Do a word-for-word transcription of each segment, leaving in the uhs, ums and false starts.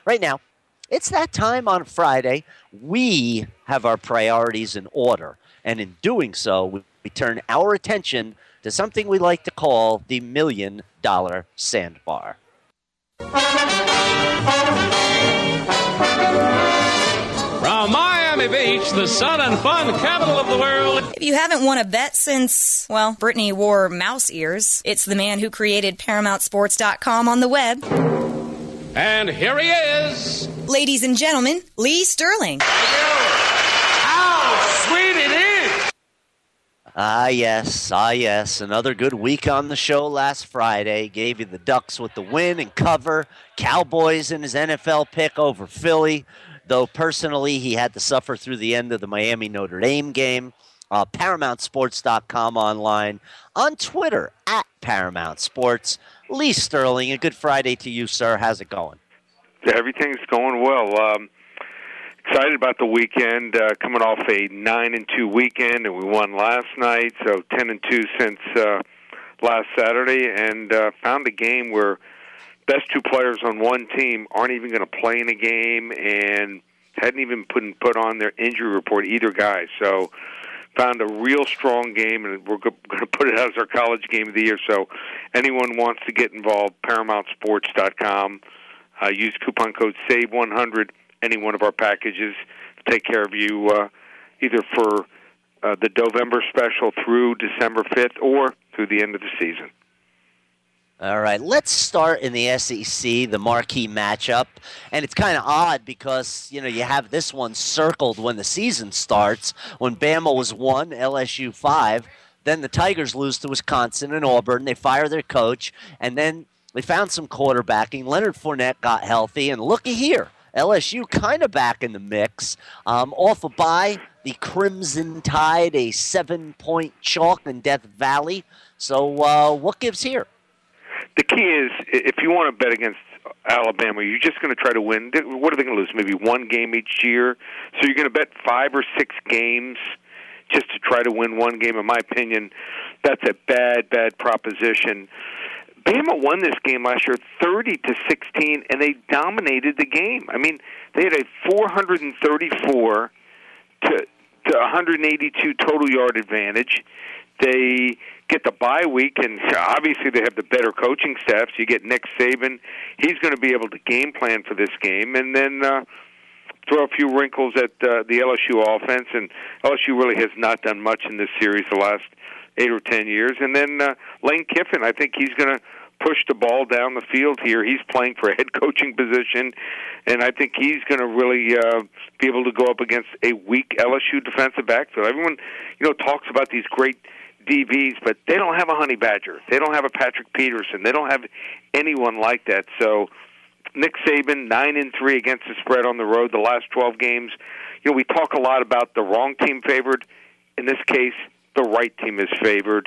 Right now, it's that time on Friday. We have our priorities in order. And in doing so, we, we turn our attention to something we like to call the Million Dollar Sandbar. From Miami Beach, the sun and fun capital of the world. If you haven't won a bet since, well, Brittany wore mouse ears, it's the man who created Paramount Sports dot com on the web. And here he is. Ladies and gentlemen, Lee Sterling. How sweet it is. Ah, yes, ah, yes. Another good week on the show last Friday. Gave you the Ducks with the win and cover. Cowboys in his N F L pick over Philly. Though personally, he had to suffer through the end of the Miami-Notre Dame game. Uh, Paramount Sports dot com online. On Twitter, at Paramount Sports. Lee Sterling, a good Friday to you, sir. How's it going? Everything's going well. Um, excited about the weekend. Uh, coming off a nine and two weekend, and we won last night, so ten and two since uh, last Saturday, and uh, found a game where best two players on one team aren't even going to play in a game, and hadn't even put put on their injury report, either guy. So found a real strong game, and we're going to put it out as our college game of the year. So anyone wants to get involved, Paramount Sports dot com. Uh, use coupon code save one hundred, any one of our packages to take care of you uh, either for uh, the November special through December fifth or through the end of the season. All right, let's start in the S E C, the marquee matchup. And it's kind of odd because, you know, you have this one circled when the season starts, when Bama was one, L S U five. Then the Tigers lose to Wisconsin and Auburn. They fire their coach, and then they found some quarterbacking. Leonard Fournette got healthy, and looky here, L S U kind of back in the mix. Um, off a bye, the Crimson Tide, a seven-point chalk in Death Valley. So uh, what gives here? The key is, if you want to bet against Alabama, you're just going to try to win. What are they going to lose? Maybe one game each year? So you're going to bet five or six games just to try to win one game. In my opinion, that's a bad, bad proposition. Bama won this game last year thirty to sixteen, and they dominated the game. I mean, they had a four thirty-four to to one hundred eighty-two total yard advantage. They get the bye week, and obviously they have the better coaching staff. So you get Nick Saban. He's going to be able to game plan for this game, and then uh, throw a few wrinkles at uh, the L S U offense. And L S U really has not done much in this series the last eight or ten years. And then uh, Lane Kiffin, I think he's going to push the ball down the field here. He's playing for a head coaching position, and I think he's going to really uh, be able to go up against a weak L S U defensive backfield. Everyone, you know, talks about these great D Bs, but they don't have a Honey Badger. They don't have a Patrick Peterson. They don't have anyone like that. So Nick Saban, nine and three against the spread on the road the last twelve games. You know, we talk a lot about the wrong team favored. In this case, the right team is favored.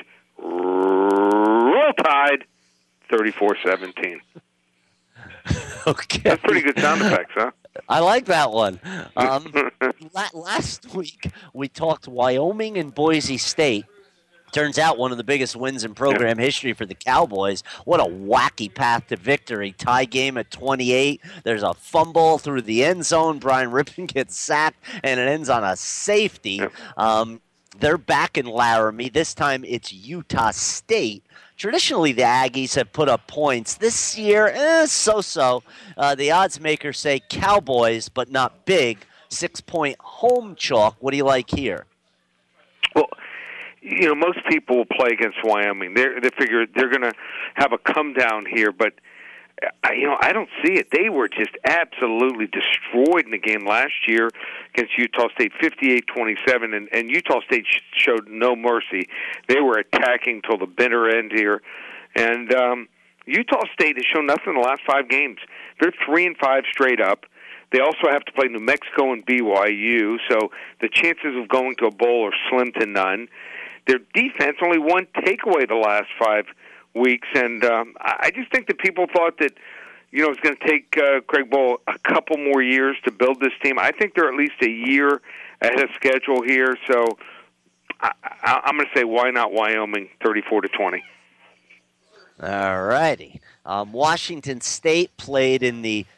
Roll Tide, thirty-four seventeen. Okay. That's pretty good sound effects, huh? I like that one. Um, la- last week, we talked Wyoming and Boise State. Turns out one of the biggest wins in program history for the Cowboys. What a wacky path to victory. Tie game at twenty-eight. There's a fumble through the end zone. Brian Rippon gets sacked, and it ends on a safety. Um, they're back in Laramie. This time it's Utah State. Traditionally, the Aggies have put up points. This year, eh, so-so. Uh, the odds makers say Cowboys, but not big. Six-point home chalk. What do you like here? Well, you know, most people will play against Wyoming. They're, they figure they're going to have a come down here, but I, you know, I don't see it. They were just absolutely destroyed in the game last year against Utah State, fifty-eight twenty-seven, and, and Utah State sh- showed no mercy. They were attacking till the bitter end here, and um, Utah State has shown nothing in the last five games. They're three and five straight up. They also have to play New Mexico and B Y U, so the chances of going to a bowl are slim to none. Their defense only one takeaway the last five weeks, and um, I just think that people thought that, you know, it's going to take uh, Craig Bowl a couple more years to build this team. I think they're at least a year ahead of schedule here, so I, I, I'm going to say why not Wyoming, thirty-four to twenty. All righty. Um, Washington State played in the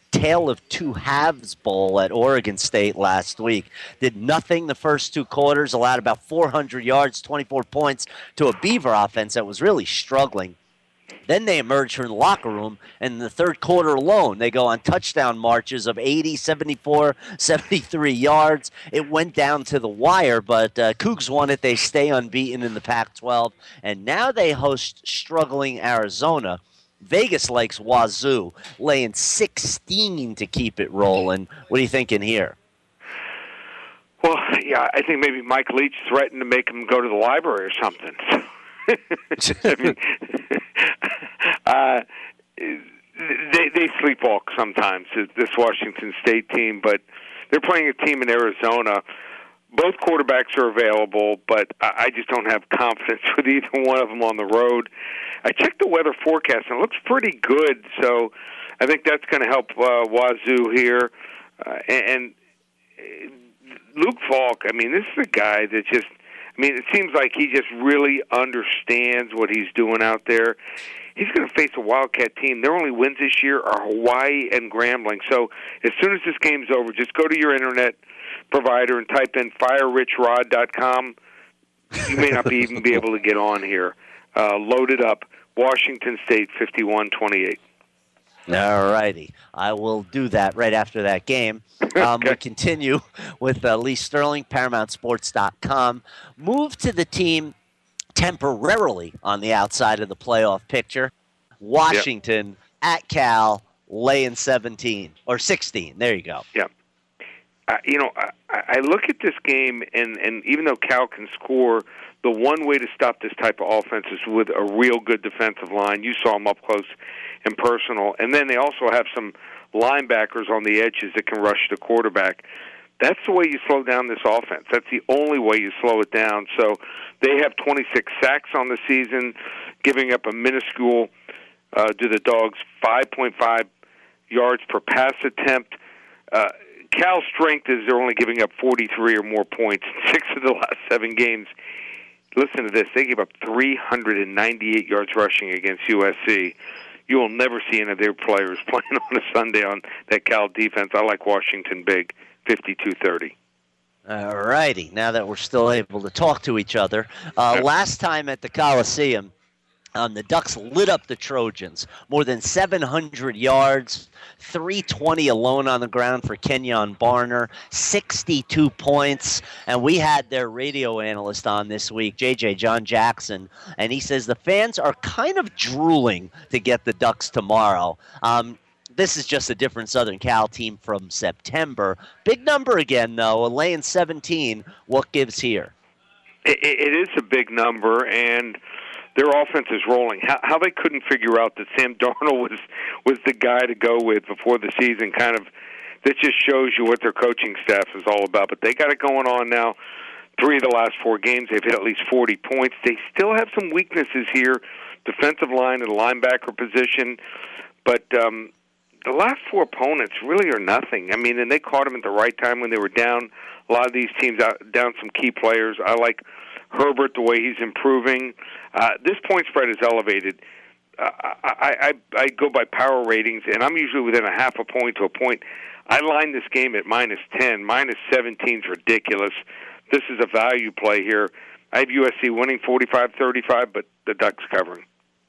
Tale of Two Halves Bowl at Oregon State last week. Did nothing the first two quarters, allowed about four hundred yards, twenty-four points to a Beaver offense that was really struggling. Then they emerge from the locker room, and in the third quarter alone, they go on touchdown marches of eighty, seventy-four, seventy-three yards. It went down to the wire, but uh, Cougs won it. They stay unbeaten in the Pac twelve, and now they host struggling Arizona. Vegas likes Wazoo, laying sixteen to keep it rolling. What are you thinking here? Well, yeah, I think maybe Mike Leach threatened to make him go to the library or something. I mean, uh, they they sleepwalk sometimes, this Washington State team, but they're playing a team in Arizona. Both quarterbacks are available, but I just don't have confidence with either one of them on the road. I checked the weather forecast, and it looks pretty good, so I think that's going to help uh, Wazoo here. Uh, and, and Luke Falk, I mean, this is a guy that just, I mean, it seems like he just really understands what he's doing out there. He's going to face a Wildcat team. Their only wins this year are Hawaii and Grambling. So as soon as this game's over, just go to your internet provider and type in fire rich rod dot com. You may not be even be able to get on here. Uh, load it up. Washington State fifty-one twenty-eight. All righty. I will do that right after that game. Um, okay. We continue with uh, Lee Sterling, Paramount Sports dot com. Move to the team temporarily on the outside of the playoff picture. Washington yep. at Cal, laying seventeen or sixteen. There you go. Yeah. Uh, you know, I, I look at this game, and, and even though Cal can score, the one way to stop this type of offense is with a real good defensive line. You saw them up close and personal. And then they also have some linebackers on the edges that can rush the quarterback. That's the way you slow down this offense. That's the only way you slow it down. So they have twenty-six sacks on the season, giving up a minuscule uh, to the Dogs, five point five yards per pass attempt. Uh, Cal's strength is they're only giving up forty-three or more points in six of the last seven games. Listen to this. They gave up three hundred ninety-eight yards rushing against U S C. You will never see any of their players playing on a Sunday on that Cal defense. I like Washington big, fifty-two thirty. All righty. Now that we're still able to talk to each other, uh, last time at the Coliseum, Um, the Ducks lit up the Trojans. More than seven hundred yards, three twenty alone on the ground for Kenyon Barner, sixty-two points. And we had their radio analyst on this week, J J John Jackson, and he says the fans are kind of drooling to get the Ducks tomorrow. Um, this is just a different Southern Cal team from September. Big number again, though, laying seventeen. What gives here? It, it is a big number, and their offense is rolling. How, how they couldn't figure out that Sam Darnold was was the guy to go with before the season, kind of, that just shows you what their coaching staff is all about. But they got it going on now. Three of the last four games, they've hit at least forty points. They still have some weaknesses here, defensive line and linebacker position. But um, the last four opponents really are nothing. I mean, and they caught them at the right time when they were down. A lot of these teams out, down some key players. I like Herbert, the way he's improving. Uh, this point spread is elevated. Uh, I, I, I go by power ratings, and I'm usually within a half a point to a point. I line this game at minus ten. Minus seventeen is ridiculous. This is a value play here. I have U S C winning forty-five thirty-five, but the Ducks covering.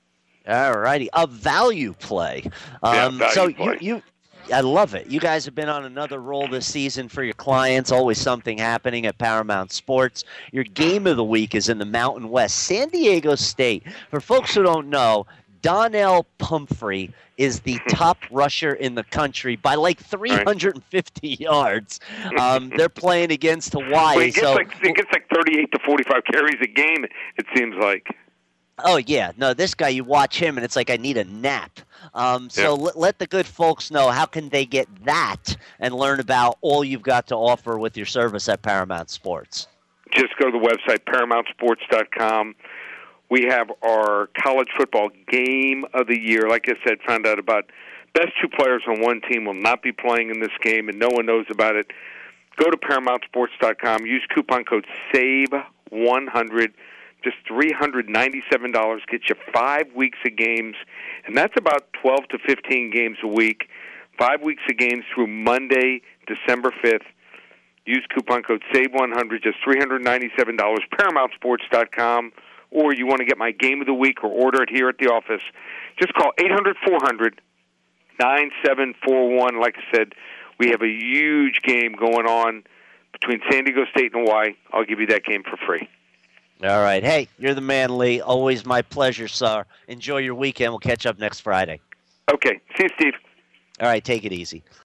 All righty. A value play. Um, yeah, value so play. you, you I love it. You guys have been on another roll this season for your clients. Always something happening at Paramount Sports. Your game of the week is in the Mountain West. San Diego State. For folks who don't know, Donnell Pumphrey is the top rusher in the country by like three hundred fifty right. yards. Um, they're playing against Hawaii. Well, he, gets so, like, he gets like thirty-eight to forty-five carries a game, it seems like. Oh, yeah. No, this guy, you watch him, and it's like I need a nap. Um, so yeah. let, let the good folks know, how can they get that and learn about all you've got to offer with your service at Paramount Sports? Just go to the website, paramount sports dot com. We have our college football game of the year. Like I said, found out about best two players on one team will not be playing in this game, and no one knows about it. Go to paramount sports dot com. Use coupon code save one hundred. Just three hundred ninety-seven dollars gets you five weeks of games, and that's about twelve to fifteen games a week. Five weeks of games through Monday, December fifth. Use coupon code save one hundred, just three hundred ninety-seven dollars, paramount sports dot com. Or you want to get my game of the week or order it here at the office, just call eight hundred, four hundred, nine seven four one. Like I said, we have a huge game going on between San Diego State and Hawaii. I'll give you that game for free. All right. Hey, you're the man, Lee. Always my pleasure, sir. Enjoy your weekend. We'll catch up next Friday. Okay. See you, Steve. All right. Take it easy.